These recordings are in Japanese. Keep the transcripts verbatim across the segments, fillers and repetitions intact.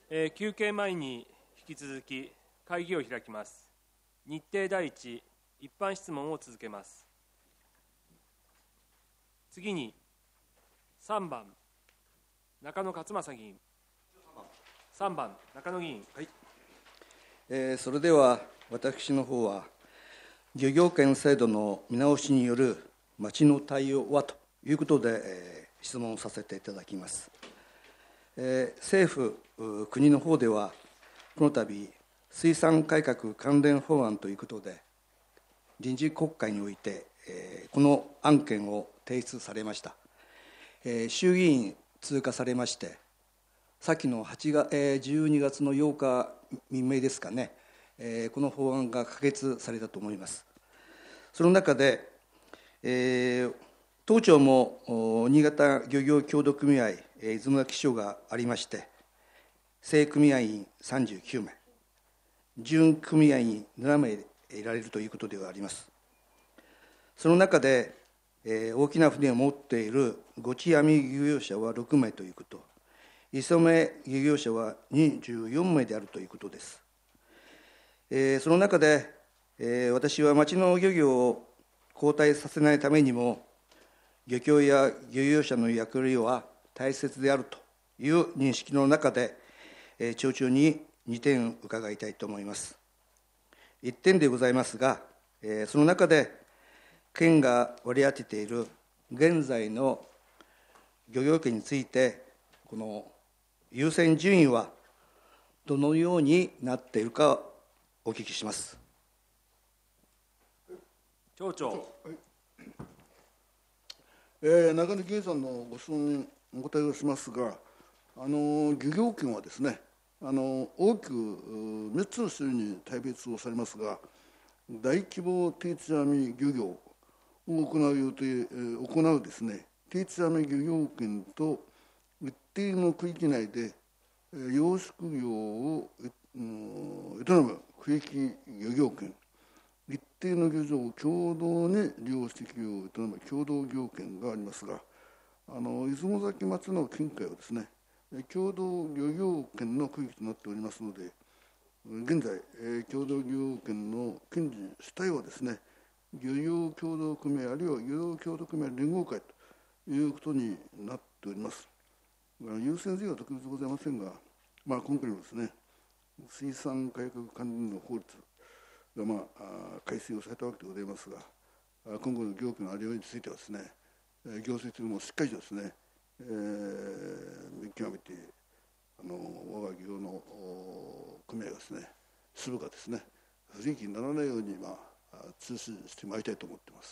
えー休憩前に引き続き会議を開きます。日程第一、一般質問を続けます。次にさんばん、中野勝正議員。さんばん、中野議員。 はい、えー、それでは私の方は、漁業権制度の見直しによる町の対応はということで、えー、質問をさせていただきます。えー、政府、国の方では、この度、水産改革関連法案ということで、臨時国会において、えー、この案件を提出されました。えー、衆議院通過されまして、さっきのはちがつ、えー、じゅうにがつのようか未明ですかね、えー、この法案が可決されたと思います。その中で、えー、当庁も新潟漁業協同組合、えー、出雲崎署がありまして、正組合員さんじゅうきゅうめい、準組合員ななめい得られるということではあります。その中で、えー、大きな船を持っているごち網漁業者はろくめいということ、磯目漁業者はにじゅうよんめいであるということです。えー、その中で、えー、私は町の漁業を後退させないためにも、漁協や漁業者の役割は大切であるという認識の中で、えー、町長ににてん伺いたいと思います。いってんでございますが、えー、その中で、県が割り当てている現在の漁業権について、この優先順位はどのようになっているかお聞きします。 町長。 はい、えー、中野議員さんのご質問にお答えをしますが、あの漁業権はですね、あの大きくみっつの種類に大別をされますが、大規模定置網漁業を行う予定、えー、行うですね、定置網漁業権と一定の区域内で養殖業を営む区域漁業権、一定の漁場を共同に利用して企業を営む共同漁権がありますが、あの出雲崎町の近海はですね、共同漁業権の区域となっておりますので、現在、共同漁業権の権利主体はですね、漁業協同組合あるいは漁業協同組合連合会ということになっております。優先順位は特別ございませんが、まあ、今回のですね、水産改革関連の法律が、まあ、改正をされたわけでございますが、今後の業権のありようについてはですね、行政というのもしっかりとですね、えー、極めてあの我が業の組合がですね、するかですね、不利益にならないように、まあ、通知してまいりたいと思っています。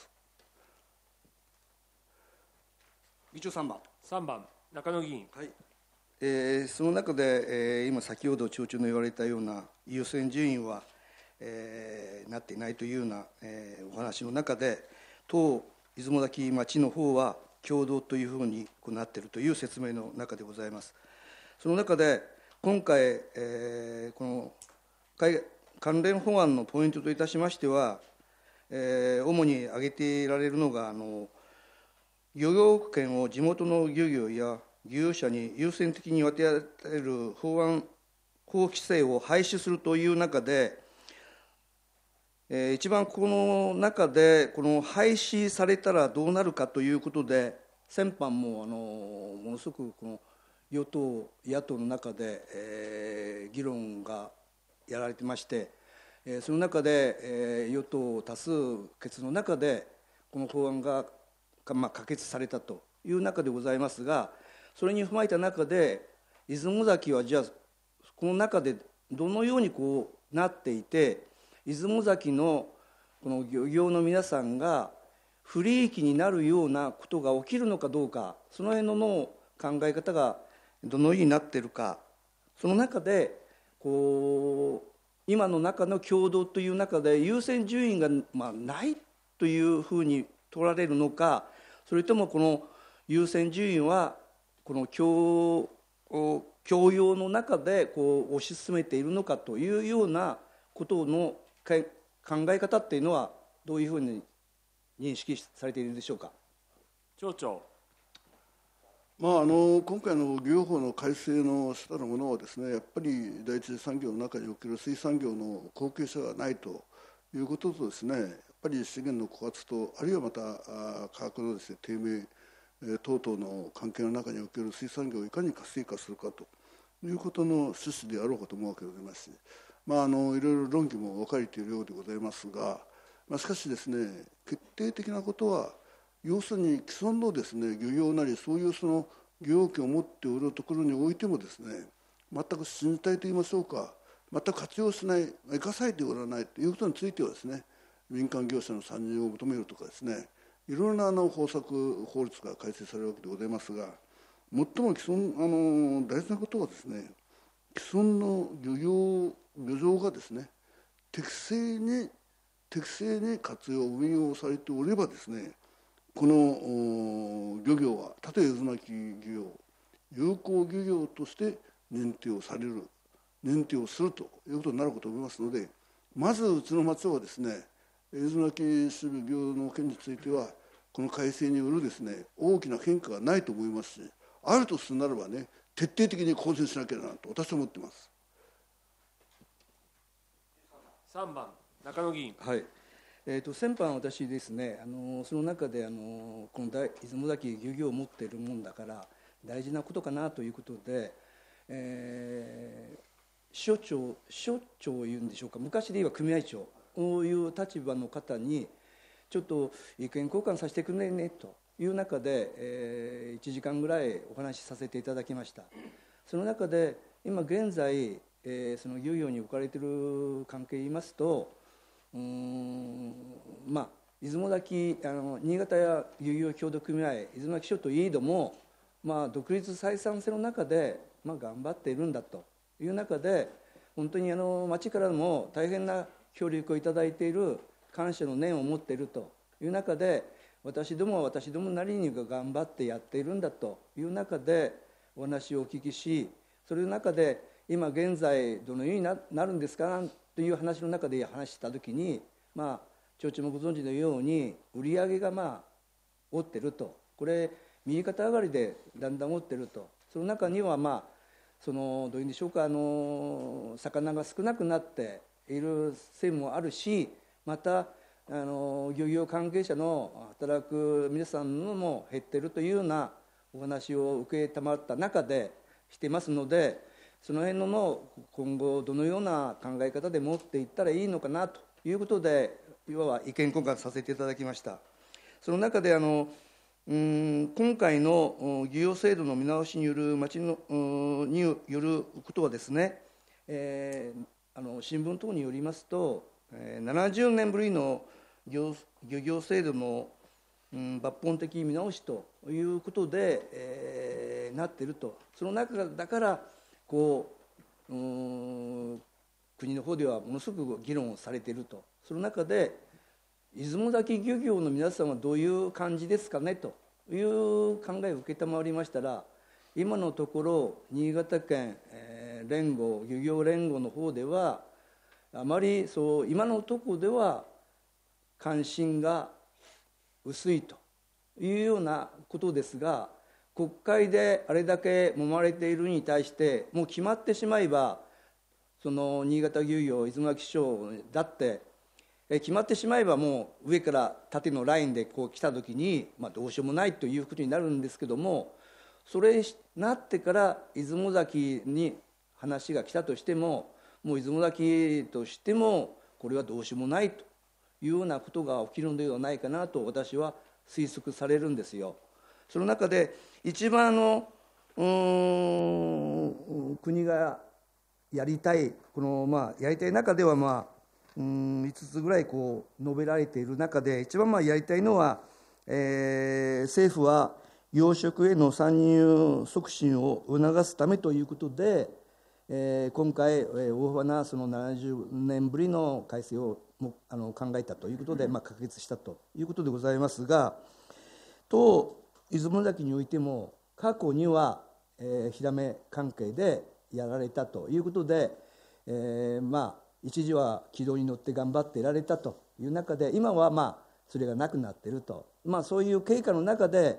議長さんばん。 さんばん、中野議員。 はい、えー、その中で、えー、今先ほど町長の言われたような優先順位は、えー、なっていないというような、えー、お話の中で、当出雲崎町の方は共同というふうになっているという説明の中でございます。その中で今回、えー、この関連法案のポイントといたしましては、えー、主に挙げていられるのが、あの漁業権を地元の漁業や漁業者に優先的に渡える法案、法規制を廃止するという中で、えー、一番この中で、この廃止されたらどうなるかということで、先般もあのものすごくこの与党、野党の中で、えー、議論がやられてまして、えー、その中で、えー、与党多数決の中で、この法案がまあ、可決されたという中でございますが、それに踏まえた中で、出雲崎はじゃあ、この中でどのようにこうなっていて、出雲崎のこの漁業の皆さんが不利益になるようなことが起きるのかどうか、その辺のの考え方がどのようになっているか、その中でこう今の中の共同という中で優先順位がまあないというふうに取られるのか、それともこの優先順位はこの共共用の中でこう推し進めているのかというようなことの考え方っていうのはどういうふうに認識されているでしょうか。 町長。 まあ、あの今回の漁業法の改正の主たるものはですね、やっぱり第一次産業の中における水産業の後継者がないということとですね、やっぱり資源の枯渇と、あるいはまた価格のですね低迷等々の関係の中における水産業をいかに活性化するかということの趣旨であろうかと思うわけでございますし、まあ、あのいろいろ論議も分かれているようでございますが、まあ、しかしですね、決定的なことは要するに既存のですね漁業なりそういうその漁業権を持っておるところにおいてもですね、全く信じたいと言いましょうか、全く活用しない、生かされておらないということについてはですね、民間業者の参入を求めるとかですね、いろいろなあの方策法律が改正されるわけでございますが、最も既存あの大事なことはですね、既存の漁業漁場がですね適正に適正に活用運用されておればですね、この漁業はたとえ渦巻き漁業有効漁業として認定をされる認定をするということになるかと思いますので、まずうちの町はですね、渦巻き種漁の件についてはこの改正によるですね大きな変化がないと思いますし、あるとするならばね、徹底的に更新しなきゃなと私は思っています。 さんばん中野議員。 はい、えー、と先般私ですね、あのその中であのこの大出雲崎漁業を持っているもんだから大事なことかなということで、えー、所長所長を言うんでしょうか、昔で言えば組合長こういう立場の方にちょっと意見交換させてくれねという中で、えー、いちじかんぐらいお話しさせていただきました。その中で今現在、えー、その漁業に置かれている関係を言いますと、うーんまあ出雲崎あの新潟や漁業協同組合出雲崎署といえども、まあ、独立採算性の中で、まあ、頑張っているんだという中で、本当にあの町からも大変な協力をいただいている、感謝の念を持っているという中で、私どもは私どもなりに頑張ってやっているんだという中でお話をお聞きし、それの中で今現在どのようになるんですかという話の中で話したときに、まあ町長もご存知のように売り上げがまあ落ってると、これ右肩上がりでだんだん落ってると、その中にはまあそのどういうんでしょうか、あの魚が少なくなっているせいもあるし、またあの漁業関係者の働く皆さんのも減っているというようなお話を受けたまった中でしていますので、その辺のの今後どのような考え方で持っていったらいいのかなということで、いわば意見交換させていただきました。その中であのうん今回の漁業制度の見直しによる町のによることはですね、えー、あの新聞等によりますと、ななじゅうねんぶりの 漁, 漁業制度の、うん、抜本的見直しということで、えー、なっていると。その中だからこう、うん、国の方ではものすごく議論をされていると。その中で出雲崎漁業の皆さんはどういう感じですかねという考えを受けたまわりましたら、今のところ新潟県、えー、連合漁業連合の方ではあまりそう今のところでは関心が薄いというようなことですが、国会であれだけ揉まれているに対してもう決まってしまえば、その新潟漁業出雲崎町だって決まってしまえばもう上から縦のラインでこう来た時に、まあ、どうしようもないということになるんですけども、それになってから出雲崎に話が来たとしても、もう出雲崎としてもこれはどうしようもないというようなことが起きるのではないかなと私は推測されるんですよ。その中で一番あのうーん国がやりたいこの、まあ、やりたい中では、まあ、うんいつつぐらいこう述べられている中で、一番まあやりたいのは、えー、政府は養殖への参入促進を促すためということで、えー、今回、えー、大幅なそのななじゅうねんぶりの改正をもあの考えたということで、まあ、可決したということでございますが、当出雲崎においても過去には、えー、ヒラメ関係でやられたということで、えー、まあ一時は軌道に乗って頑張っていられたという中で、今はまあそれがなくなっていると、まあ、そういう経過の中で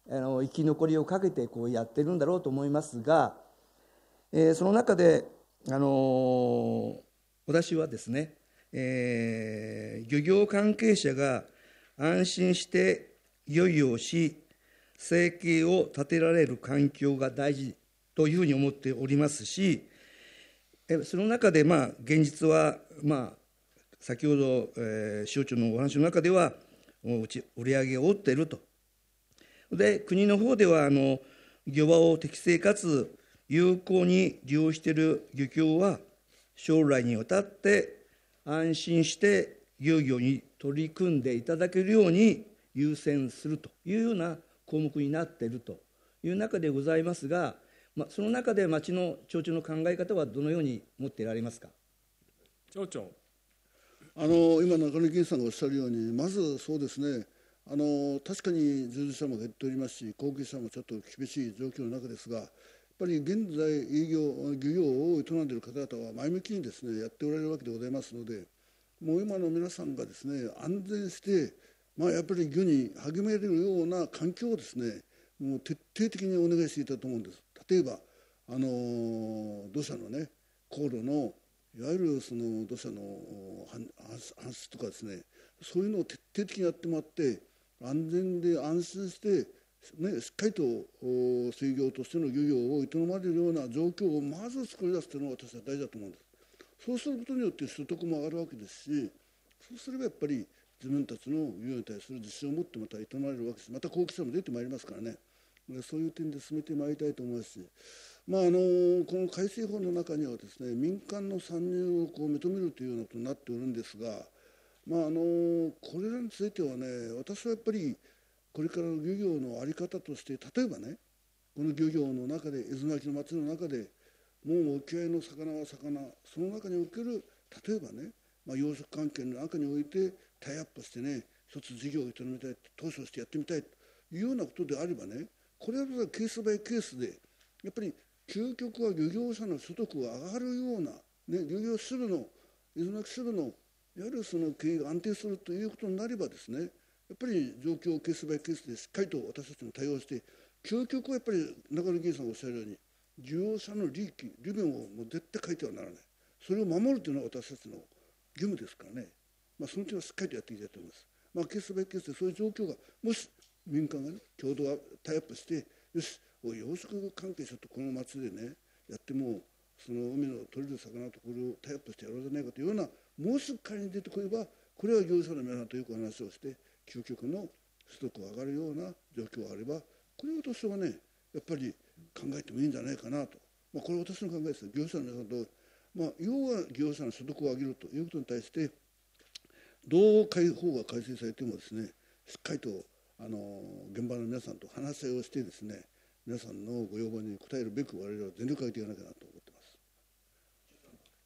あの生き残りをかけてこうやってるんだろうと思いますが、えー、その中で、あのー、私はですね、えー、漁業関係者が安心して漁業をし生計を立てられる環境が大事というふうに思っておりますし、その中でまあ現実はまあ先ほど、えー、省庁のお話の中ではうち売り上げを追っていると。で国の方ではあの漁場を適正かつ有効に利用している漁協は将来にわたって安心して漁業に取り組んでいただけるように優先するというような項目になっているという中でございますが、まあ、その中で町の町長の考え方はどのように持っていられますか。 町長。 あの今中根議員さんがおっしゃるように、まずそうですね、あの確かに従事者も減っておりますし、後継者もちょっと厳しい状況の中ですが、やっぱり現在営業漁業を営んでいる方々は前向きにですねやっておられるわけでございますので、もう今の皆さんがですね安全して、まあ、やっぱり漁に励めるような環境をですねもう徹底的にお願いしていたと思うんです。例えばあの土砂のね航路のいわゆるその土砂の搬出とかですね、そういうのを徹底的にやってもらって安全で安心して、ね、しっかりと水業としての漁業を営まれるような状況をまず作り出すというのが私は大事だと思うんです。そうすることによって所得も上がるわけですし、そうすればやっぱり自分たちの漁業に対する自信を持ってまた営まれるわけです。また後継者も出てまいりますからね、そういう点で進めてまいりたいと思いますし、まあ、あのこの改正法の中にはですね民間の参入をこう認めるというようなことになっておるんですが、まあ、あのこれらについてはね、私はやっぱりこれからの漁業の在り方として、例えばねこの漁業の中で伊豆巻の町の中でもう沖合の魚は魚、その中における例えばね、まあ、養殖関係の中においてタイアップしてね一つ事業を営みたい、投資をしてやってみたいというようなことであればね、これはケースバイケースでやっぱり究極は漁業者の所得が上がるような、ね、漁業支部の伊豆巻支部のいわゆるその経営が安定するということになればですね、やっぱり状況をケースバイケースでしっかりと私たちも対応して、究極はやっぱり中根議員さんがおっしゃるように事業者の利益、利便をもう絶対変えてはならない、それを守るというのは私たちの義務ですからね、まあ、その点はしっかりとやっていきたいと思います。まあ、ケースバイケースでそういう状況がもし民間がね共同タイアップしてよし養殖関係者とこの町でねやってもその海の取れる魚とこれをタイアップしてやろうじゃないかというような、もし仮に出てこればこれは業者の皆さんとよく話をして究極の所得が上がるような状況があれば、これを私はねやっぱり考えてもいいんじゃないかなと、まあ、これは私の考えです。業者の皆さんと、まあ、要は業者の所得を上げるということに対してどう法が改正されてもですねしっかりとあの現場の皆さんと話し合いをしてですね皆さんのご要望に応えるべく我々は全力を挙げていかなきゃなと思っています。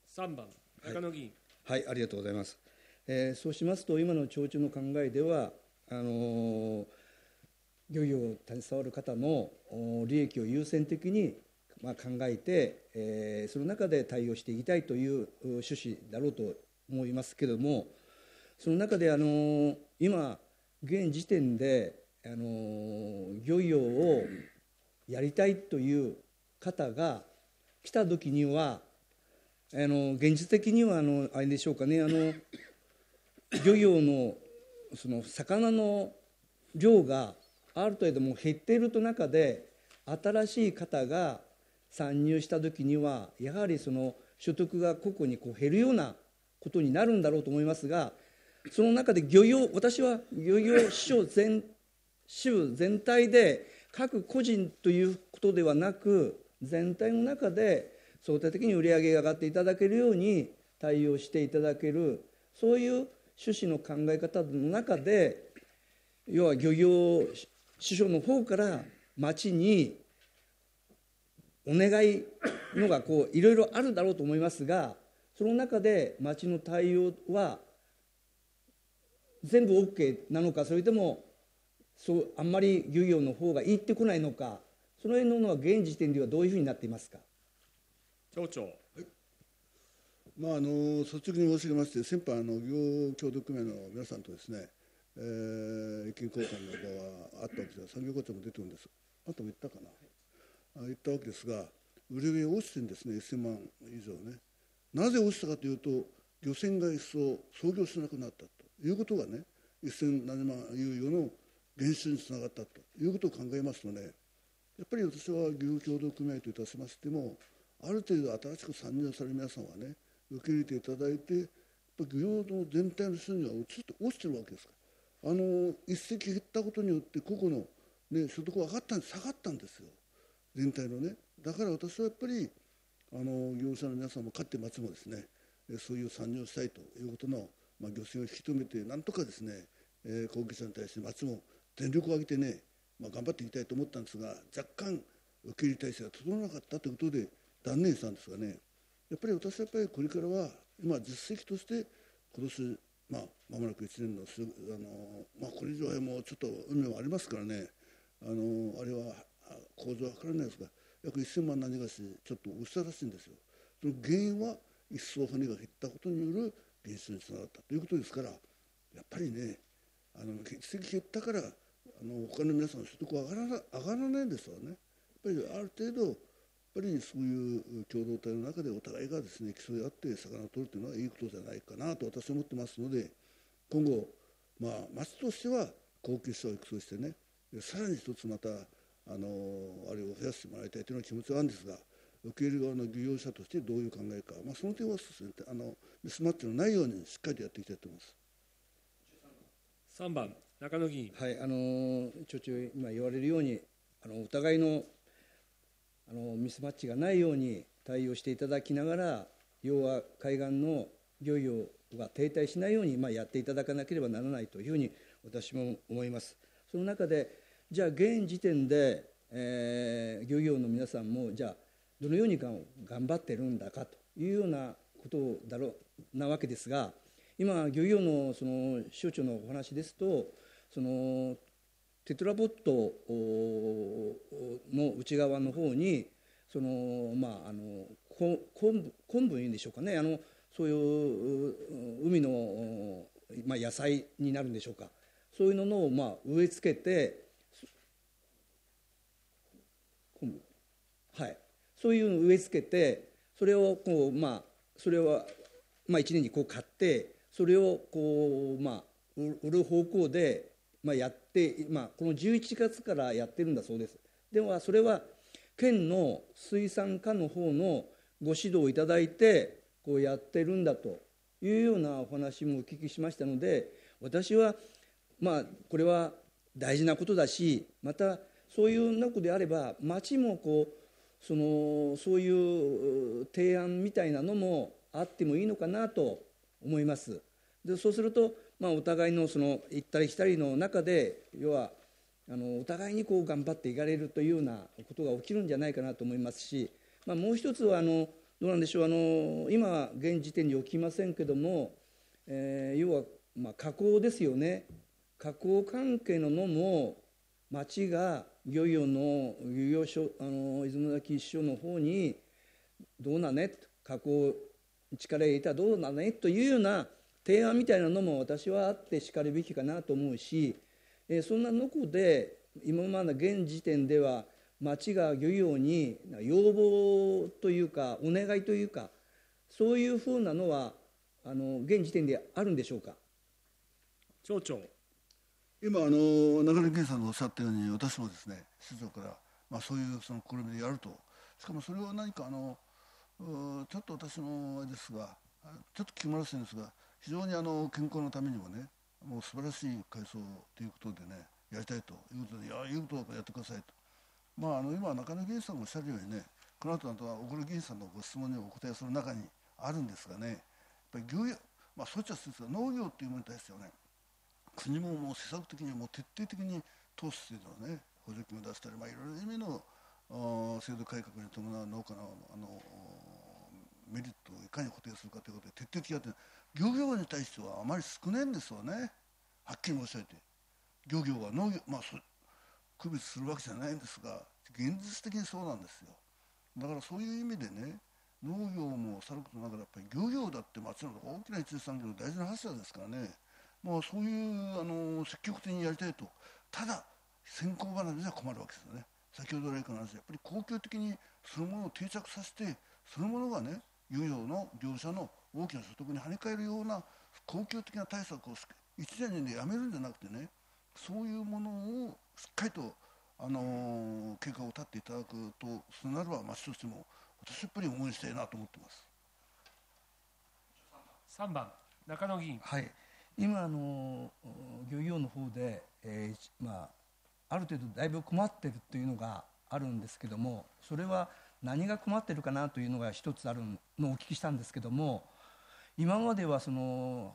さんばん中野議員。 はい、はい、ありがとうございます。えー、そうしますと今の町長の考えではあのー、漁業を携わる方の利益を優先的に、まあ、考えて、えー、その中で対応していきたいという趣旨だろうと思いますけれども、その中であのー、今現時点であのー、漁業をやりたいという方が来た時にはあの現実的にはあのあれでしょうかね、あの漁業のその魚の量がある程度も減っていると中で新しい方が参入した時にはやはりその所得が個々にこう減るようなことになるんだろうと思いますが、その中で漁業私は漁業支所全支部全体で各個人ということではなく全体の中で相対的に売り上げが上がっていただけるように対応していただける、そういう趣旨の考え方の中で要は漁業支所の方から町にお願いのがこういろいろあるだろうと思いますが、その中で町の対応は全部 OK なのか、それともそうあんまり漁業の方が言ってこないのか、その辺のは現時点ではどういうふうになっていますか。 町長。はい、 まあ、あの率直に申し上げまして、先般あの漁業協同組合の皆さんとですねえー、意見交換などはあったわけですが、産業課長も出てるんです。あとも言ったかな、あ言ったわけですが、売り上げが落ちてるんですね、せんまん以上ね。なぜ落ちたかというと、漁船が一層操業しなくなったということがね、せん何万猶予の減収につながったということを考えますとね、やっぱり私は漁業協同組合といたしましても、ある程度新しく参入される皆さんはね、受け入れていただいて、やっぱ漁業の全体の収入が落ちて落ちてるわけですから、あの一石減ったことによって個々の、ね、所得が上がったん下がったんですよ、全体のね。だから私はやっぱりあの業者の皆さんも勝って町もですね、そういう参入したいということの、まあ、漁船を引き止めて、なんとかですね、えー、後継者に対して町も全力を挙げてね、まあ、頑張っていきたいと思ったんですが、若干受け入れ体制が整わなかったということで断念したんですがね、やっぱり私はやっぱりこれからは今実績として今年まあ間もなくいちねんのあの、まあ、これ以上はもうちょっと海もありますからね、あのあれは構造は分からないですが、約せんまん何がしちょっと落ちたらしいんですよ。その原因は一層骨が減ったことによる減収につながったということですから、やっぱりね、あの実績減ったからあの他の皆さんの所得は上がらな上がらないんですよね。やっぱりある程度やっぱりそういう共同体の中でお互いがですね競い合って魚を取るというのはいいことじゃないかなと私は思ってますので、今後まあ町としては後継者を育成してね、さらに一つまたあのあれを増やしてもらいたいというような気持ちはあるんですが、受け入れ側の漁業者としてどういう考えか、まあ、その点はですね、あのミスマッチのないようにしっかりとやっていきたいと思います。 さんばん中野議員。 はい、あの町長今言われるように、あのお互いのあのミスマッチがないように対応していただきながら、要は海岸の漁業が停滞しないように、まあ、やっていただかなければならないというふうに私も思います。その中で、じゃあ現時点で、えー、漁業の皆さんもじゃあどのように頑張ってるんだかというようなことだろうなわけですが、今漁業のその省庁のお話ですと、そのテトラポットの内側の方にその、まあ、あの昆布昆布いいんでしょうかね、あのそういう海の、まあ、野菜になるんでしょうか、そういうのを、まあ、植え付けて昆布、はい、そういうのを植え付けて、それをこう、まあ、それは、まあ、いちねんにこう買って、それをこう、まあ、売る方向で、まあ、やって、まあ、このじゅういちがつからやってるんだそうです。ではそれは県の水産課の方のご指導をいただいてこうやってるんだというようなお話もお聞きしましたので、私はまあこれは大事なことだし、またそういう中であれば町もこうそのそういう提案みたいなのもあってもいいのかなと思います。でそうすると、まあ、お互いのその行ったり来たりの中で、要はあのお互いにこう頑張っていかれるというようなことが起きるんじゃないかなと思いますし、まあ、もう一つはあのどうなんでしょう、あの今現時点に起きませんけども、えー、要はまあ加工ですよね。加工関係ののも町が漁業の漁業所、あの出雲崎支所の方にどうなね、加工力入れたらどうなねというような提案みたいなのも私はあってしかるべきかなと思うし、えー、そんなのこで今まで現時点では町が漁業に要望というかお願いというか、そういうふうなのはあの現時点であるんでしょうか。 町長。 今あの中根健さんがおっしゃったように、私もですね市長から、まあ、そういうその試みでやると、しかもそれは何かあのちょっと私のあれですが、ちょっと気まらしいんですが、非常にあの健康のためにもね、もう素晴らしい海藻ということでねやりたいということで、いや言うことやってくださいと、まああの今中根健さんがおっしゃるようにね、この後あとは小倉議員さんのご質問にお答えする中にあるんですがね、やっぱり漁業、まあそういった施設が農業というものに対してはね、国ももう施策的にもう徹底的に投資というのをね、補助金を出したり、まあ、いろいろな意味の制度改革に伴う農家の、あのメリットをいかに固定するかということで徹底的にやってる。漁業に対してはあまり少ないんですよね、はっきり申し上げて。漁業は農業、まあそ区別するわけじゃないんですが、現実的にそうなんですよ。だからそういう意味でね、農業もさることながらやっぱり漁業だって町の大きな一次産業の大事な柱ですからね、 もうそういうあの積極的にやりたいと。ただ先行離れじゃ困るわけですよね。先ほど来からの話、やっぱり恒久的にそのものを定着させて、そのものがね、漁業の業者の大きな所得に跳ね返るような恒久的な対策をいちねんにねんでやめるんじゃなくてね、そういうものをしっかりと、あのー、計画を立っていただくと、そうなれば町としても私やっぱり応援したいなと思ってます。 さんばん中野議員。 はい、今あの漁業の方で、えーまあ、ある程度だいぶ困っているというのがあるんですけども、それは何が困っているかなというのが一つあるのをお聞きしたんですけども、今まではその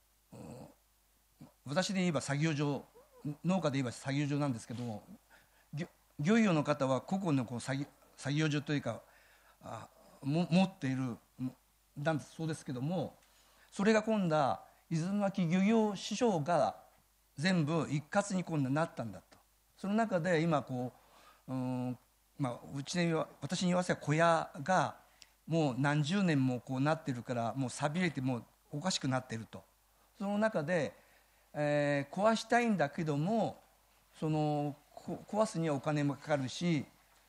私で言えば作業場、農家で言えば作業場なんですけども、漁, 漁業の方は個々のこう 作, 作業場というかあも持っているなんそうですけども、それが今度は出雲牧漁業支所が全部一括に今度なったんだと。その中で今こう、うんまあ、うちで私に言わせば小屋がもう何十年もこうなってるから、もう寂れてもうおかしくなっていると。その中で、えー、壊したいんだけども、その壊すにはお金もかかるし、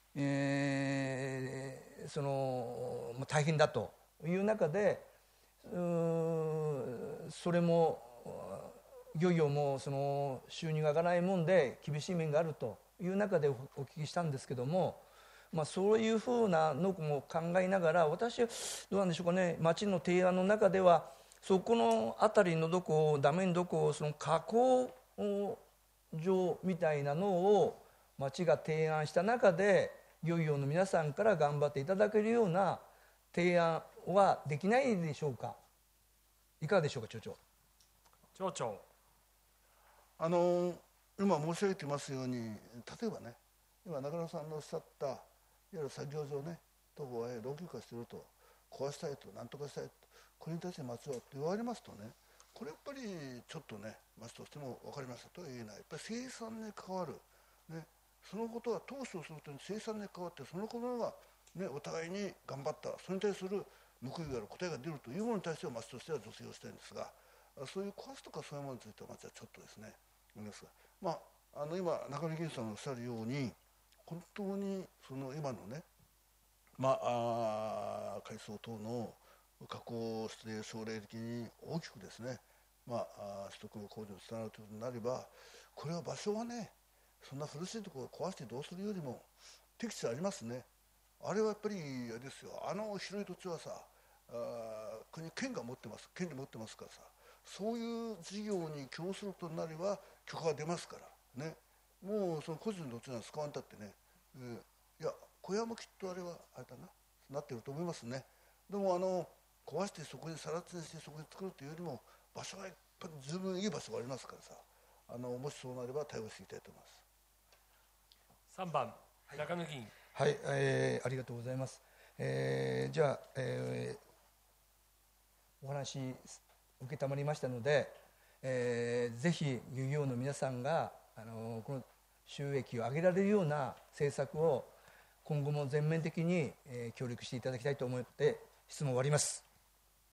えー、その大変だという中で、うそれも漁業もその収入が上がらないもんで厳しい面があるという中でお聞きしたんですけども、まあ、そういうふうなのも考えながら、私はどうなんでしょうかね、町の提案の中ではそこの辺りのどこダメにどこその加工場みたいなのを町が提案した中で、漁業の皆さんから頑張っていただけるような提案はできないでしょうか。いかがでしょうか、町長。 町長。 あの今申し上げてますように、例えばね、今中野さんのおっしゃったいわゆる作業場ね、とこは老朽化していると、壊したいと、なんとかしたいと、これに対して町はと言われますとね、これやっぱりちょっとね、町としても分かりましたとは言えない。やっぱり生産に関わる、ね、そのことは投資をするとに生産に関わって、そのことが、ね、お互いに頑張った、それに対する報いがある、答えが出るというものに対しては町としては助成をしたいんですが、そういう壊すとかそういうものについては町はちょっとですね、思いますが、まあ、あの今中根議員さんがおっしゃるように、本当にその今のね、まあ、あ海藻等の加工して将来的に大きくですね、まあ、取得の工事につながるということになれば、これは場所はね、そんな苦しいところを壊してどうするよりも適地ありますね。あれはやっぱりあれですよ、あの広い土地はさ、あ国県が持ってます、県で持ってますからさ、そういう事業に供することになれば許可が出ますからね。もうその個人の土地なん使わんたってね、えー、いや小屋もきっとあれはあれだななってると思いますね。でもあの壊してそこにさら地にしてそこに作るというよりも、場所はやっぱり十分いい場所がありますからさ、あのもしそうなれば対応していきたいと思います。 さんばん中野議員。 はい、えー、ありがとうございます。えー、じゃあ、えー、お話承りましたので、えー、ぜひ漁業の皆さんがあのこの収益を上げられるような政策を今後も全面的に、えー、協力していただきたいと思って質問を終わります。